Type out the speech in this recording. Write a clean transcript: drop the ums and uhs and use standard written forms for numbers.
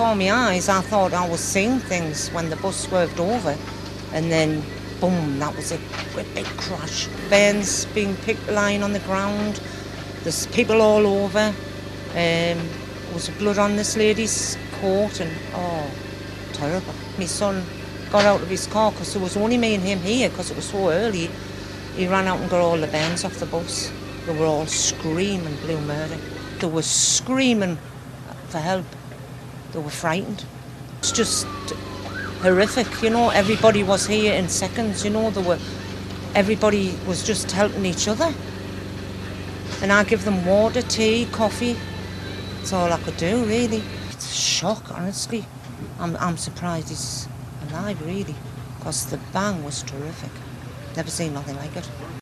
before my eyes. I thought I was seeing things when the bus swerved over, and then boom, that was it, great big crash. Bairns being picked, lying on the ground. There's people all over. There was blood on this lady's coat, and oh, terrible. My son got out of his car because there was only me and him here because it was so early. He ran out and got all the bairns off the bus. They were all screaming blue murder. They were screaming for help. They were frightened. It's just horrific, you know. Everybody was here in seconds, you know. Everybody was just helping each other. And I give them water, tea, coffee. That's all I could do, really. It's a shock, honestly. I'm surprised he's alive, really, because the bang was terrific. Never seen nothing like it.